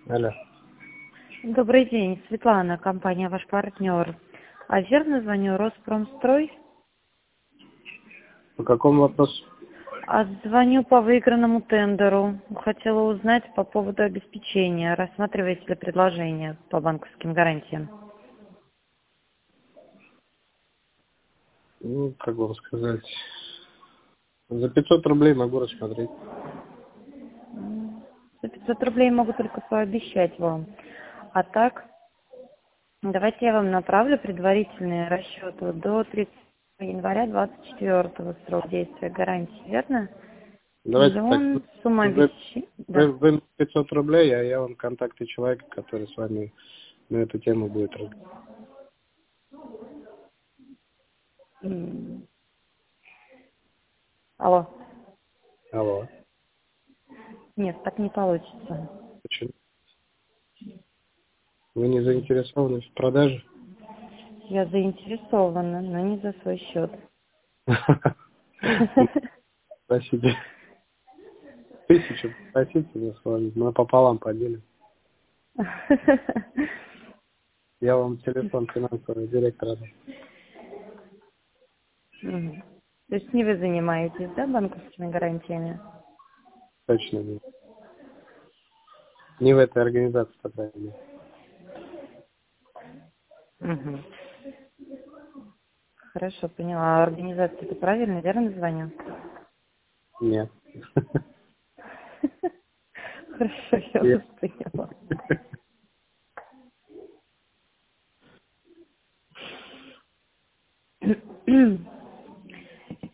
Алло. Добрый день, Светлана, компания «Ваш партнер». А верно звоню, Роспромстрой? По какому вопросу? Звоню по выигранному тендеру. Хотела узнать по поводу обеспечения. Рассматриваете ли предложение по банковским гарантиям? Ну, как вам сказать, за 500 рублей могу рассмотреть. За 500 рублей могу только пообещать вам. А так, давайте я вам направлю предварительные расчеты до 30 января 24 срок действия гарантии, верно? Давайте так, Миллион, сумма вы, обеспечения. Да. вы 500 рублей, а я вам контакты человека, который с вами на эту тему будет разговаривать. М. Алло. Алло. Нет, так не получится. Почему? Вы не заинтересованы в продаже? Я заинтересована, но не за свой счет. Спасибо. 1000 просите, мы с вами, мы пополам поделим. Я вам телефон финансового директора дам. Мгм. То есть не вы занимаетесь, да, банковскими гарантиями? Точно нет. Не в этой организации, по крайней мере. Мгм. Хорошо, поняла. А организация это правильно, верно звоню? Нет. Хорошо, я Нет. вас поняла.